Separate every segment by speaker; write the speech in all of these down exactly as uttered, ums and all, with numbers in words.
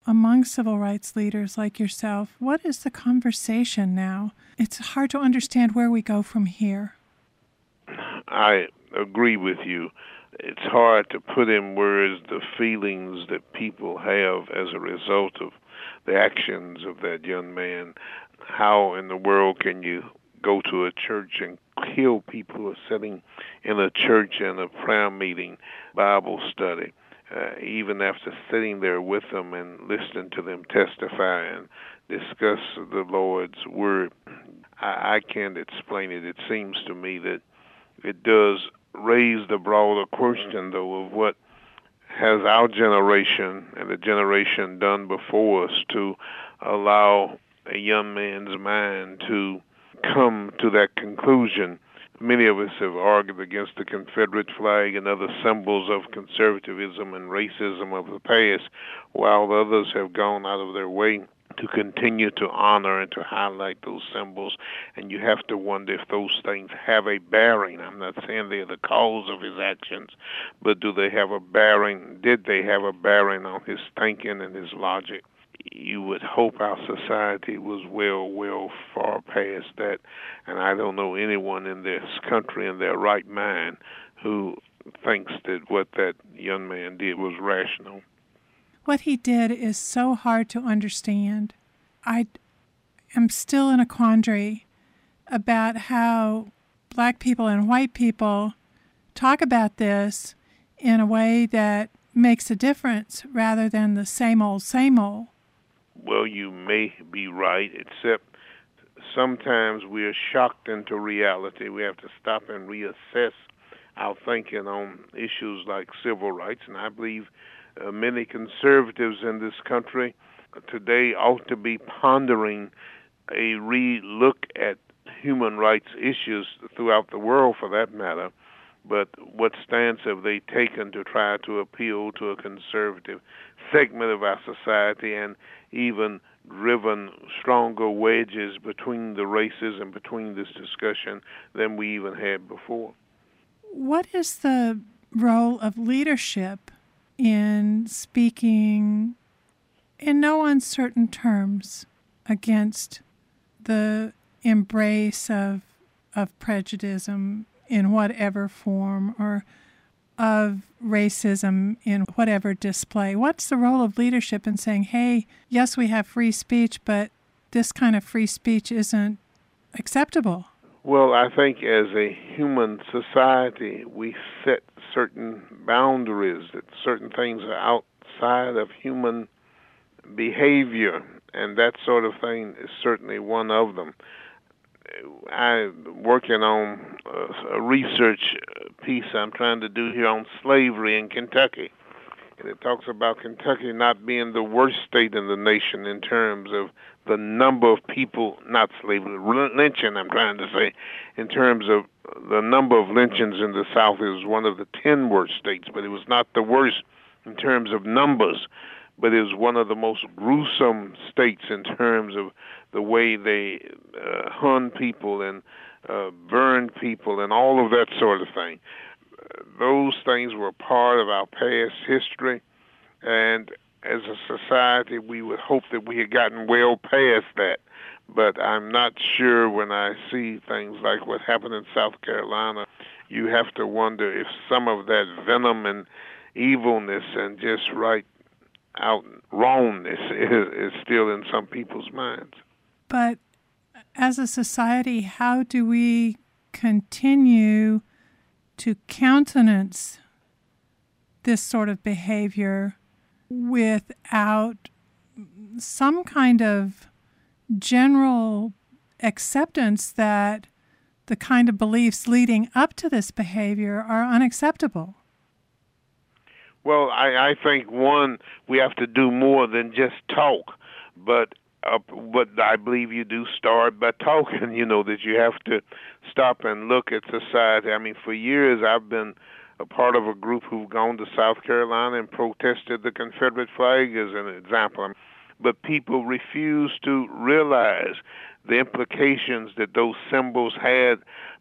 Speaker 1: among civil rights leaders like yourself, what is the conversation now? It's hard to understand where we go from here.
Speaker 2: I agree with you. It's hard to put in words the feelings that people have as a result of the actions of that young man. How in the world can you go to a church and kill people who are sitting in a church in a prayer meeting, Bible study, uh, even after sitting there with them and listening to them testify and discuss the Lord's Word? I, I can't explain it. It seems to me that it does raise the broader question, though, of what has our generation and the generation done before us to allow a young man's mind to come to that conclusion. Many of us have argued against the Confederate flag and other symbols of conservatism and racism of the past, while others have gone out of their way to continue to honor and to highlight those symbols. And you have to wonder if those things have a bearing. I'm not saying they're the cause of his actions, but do they have a bearing? Did they have a bearing on his thinking and his logic? You would hope our society was well, well far past that. And I don't know anyone in this country in their right mind who thinks that what that young man did was rational.
Speaker 1: What he did is so hard to understand. I am still in a quandary about how black people and white people talk about this in a way that makes a difference rather than the same old, same old.
Speaker 2: Well, you may be right, except sometimes we are shocked into reality. We have to stop and reassess our thinking on issues like civil rights, and I believe Uh, many conservatives in this country today ought to be pondering a re-look at human rights issues throughout the world, for that matter. But what stance have they taken to try to appeal to a conservative segment of our society, and even driven stronger wedges between the races and between this discussion than we even had before?
Speaker 1: What is the role of leadership in speaking in no uncertain terms against the embrace of of prejudice in whatever form, or of racism in whatever display? What's the role of leadership in saying, hey, yes, we have free speech, but this kind of free speech isn't acceptable?
Speaker 2: Well, I think as a human society, we set certain boundaries, that certain things are outside of human behavior, and that sort of thing is certainly one of them. I'm working on a research piece I'm trying to do here on slavery in Kentucky. And it talks about Kentucky not being the worst state in the nation in terms of the number of people, not slavery, lynching, I'm trying to say, in terms of the number of lynchings in the South. It was one of the ten worst states, but it was not the worst in terms of numbers, but it was one of the most gruesome states in terms of the way they uh, hunt people and uh, burn people and all of that sort of thing. Those things were part of our past history, and as a society, we would hope that we had gotten well past that. But I'm not sure when I see things like what happened in South Carolina. You have to wonder if some of that venom and evilness and just right out wrongness is, is still in some people's minds.
Speaker 1: But as a society, how do we continue to countenance this sort of behavior without some kind of general acceptance that the kind of beliefs leading up to this behavior are unacceptable?
Speaker 2: Well, I, I think, one, we have to do more than just talk, but uh, but I believe you do start by talking, you know, that you have to stop and look at society. I mean, for years I've been a part of a group who've gone to South Carolina and protested the Confederate flag as an example. But people refuse to realize the implications that those symbols had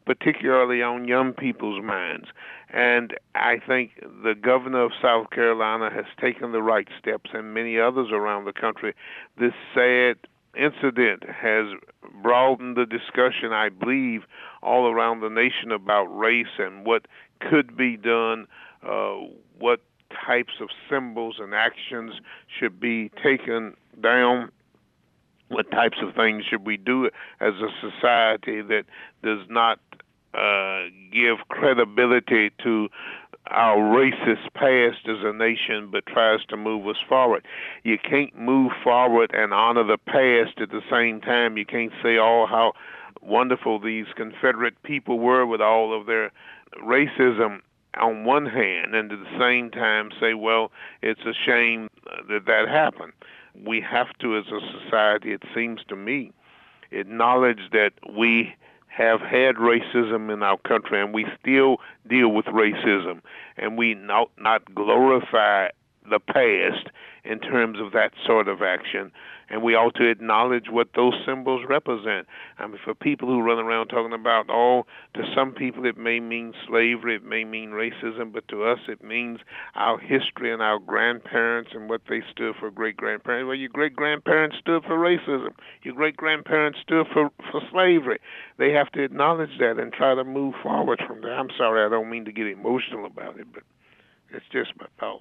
Speaker 2: particularly on young people's minds. And I think the governor of South Carolina has taken the right steps, and many others around the country. This sad incident has broadened the discussion, I believe, all around the nation about race and what could be done, uh, what types of symbols and actions should be taken down, what types of things should we do as a society that does not uh, give credibility to our racist past as a nation, but tries to move us forward. You can't move forward and honor the past at the same time. You can't say, oh, how wonderful these Confederate people were with all of their racism on one hand, and at the same time say, well, it's a shame that that happened. We have to, as a society, it seems to me, acknowledge that we have had racism in our country, and we still deal with racism, and we not, not glorify the past in terms of that sort of action, and we ought to acknowledge what those symbols represent. I mean, for people who run around talking about, oh, to some people it may mean slavery, it may mean racism, but to us it means our history and our grandparents and what they stood for, great-grandparents. Well, your great-grandparents stood for racism. Your great-grandparents stood for, for slavery. They have to acknowledge that and try to move forward from there. I'm sorry, I don't mean to get emotional about it, but it's just my thought.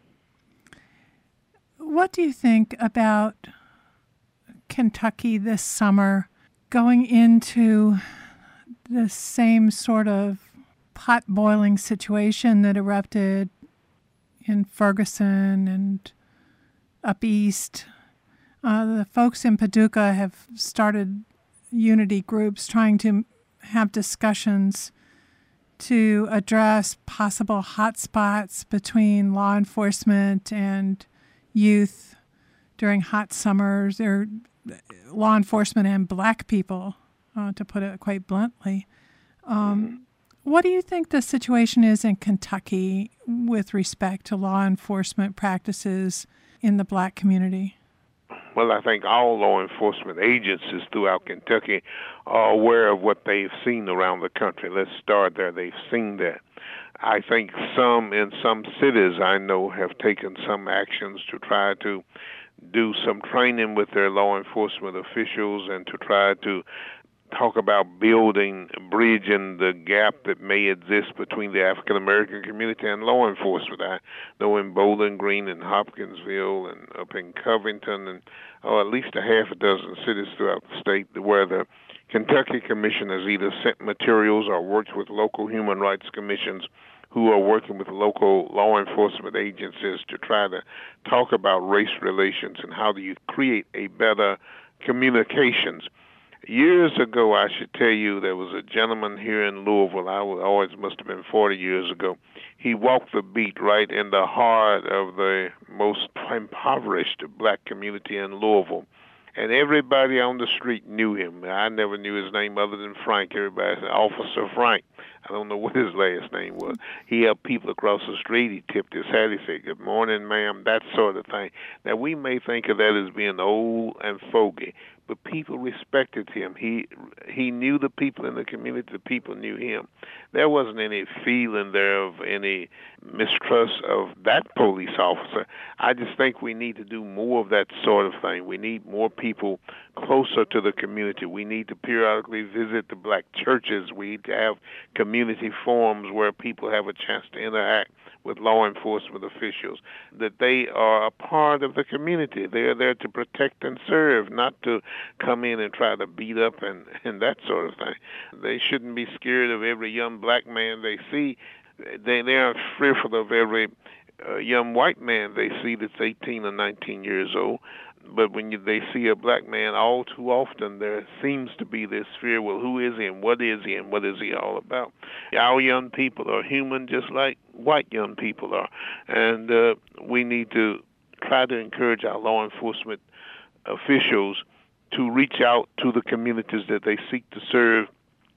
Speaker 1: What do you think about Kentucky this summer going into the same sort of pot-boiling situation that erupted in Ferguson and up east? Uh, the folks in Paducah have started unity groups trying to have discussions to address possible hot spots between law enforcement and youth during hot summers, or law enforcement and black people, uh, to put it quite bluntly. Um, what do you think the situation is in Kentucky with respect to law enforcement practices in the black community?
Speaker 2: Well, I think all law enforcement agencies throughout Kentucky are aware of what they've seen around the country. Let's start there. They've seen that. I think some in some cities I know have taken some actions to try to do some training with their law enforcement officials and to try to talk about building, bridging the gap that may exist between the African American community and law enforcement. I know in Bowling Green and Hopkinsville and up in Covington and oh, at least a half a dozen cities throughout the state where the Kentucky Commission has either sent materials or worked with local human rights commissions who are working with local law enforcement agencies to try to talk about race relations and how do you create a better communications. Years ago, I should tell you, there was a gentleman here in Louisville. I was, always must have been forty years ago. He walked the beat right in the heart of the most impoverished black community in Louisville. And everybody on the street knew him. I never knew his name other than Frank. Everybody said, Officer Frank. I don't know what his last name was. He helped people across the street. He tipped his hat. He said, good morning, ma'am, that sort of thing. Now, we may think of that as being old and fogey, but people respected him. He he knew the people in the community. The people knew him. There wasn't any feeling there of any mistrust of that police officer. I just think we need to do more of that sort of thing. We need more people closer to the community. We need to periodically visit the black churches. We need to have community forums where people have a chance to interact with law enforcement officials, that they are a part of the community. They are there to protect and serve, not to come in and try to beat up and, and that sort of thing. They shouldn't be scared of every young black man they see. They, they are fearful of every uh, young white man they see that's eighteen or nineteen years old. But when you, they see a black man, all too often there seems to be this fear, well, who is he and what is he and what is he all about? Our young people are human just like white young people are. And uh, we need to try to encourage our law enforcement officials to reach out to the communities that they seek to serve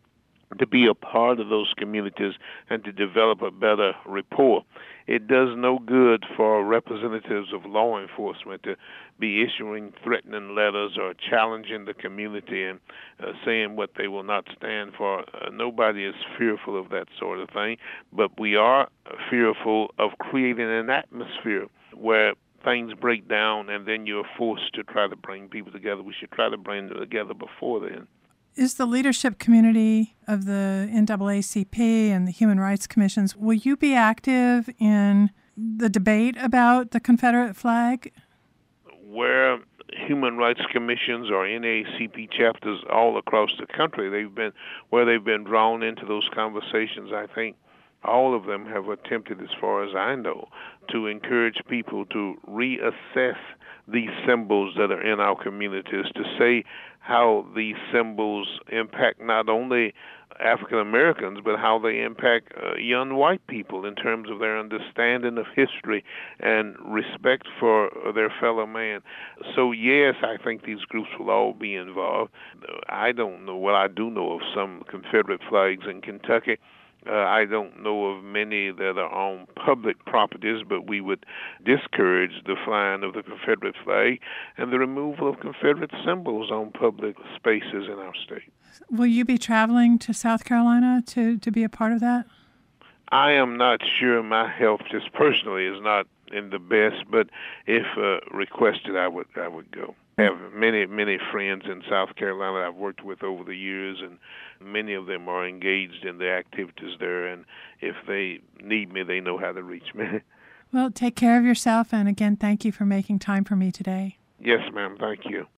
Speaker 2: to be a part of those communities and to develop a better rapport. It does no good for representatives of law enforcement to be issuing threatening letters or challenging the community and uh, saying what they will not stand for. Uh, nobody is fearful of that sort of thing, but we are fearful of creating an atmosphere where things break down and then you're forced to try to bring people together. We should try to bring them together before then.
Speaker 1: Is the leadership community of the N double A C P and the Human Rights Commissions, will you be active in the debate about the Confederate flag?
Speaker 2: Where human rights commissions or N double A C P chapters all across the country, they've been where they've been drawn into those conversations, I think all of them have attempted, as far as I know, to encourage people to reassess these symbols that are in our communities, to say how these symbols impact not only African Americans, but how they impact uh, young white people in terms of their understanding of history and respect for their fellow man. So yes, I think these groups will all be involved. I don't know, well, I do know of some Confederate flags in Kentucky. Uh, I don't know of many that are on public properties, but we would discourage the flying of the Confederate flag and the removal of Confederate symbols on public spaces in our state.
Speaker 1: Will you be traveling to South Carolina to, to be a part of that?
Speaker 2: I am not sure. My health just personally is not in the best, but if uh, requested, I would I would go. I have many, many friends in South Carolina I've worked with over the years, and many of them are engaged in the activities there, and if they need me, they know how to reach me.
Speaker 1: Well, take care of yourself, and again, thank you for making time for me today.
Speaker 2: Yes, ma'am. Thank you.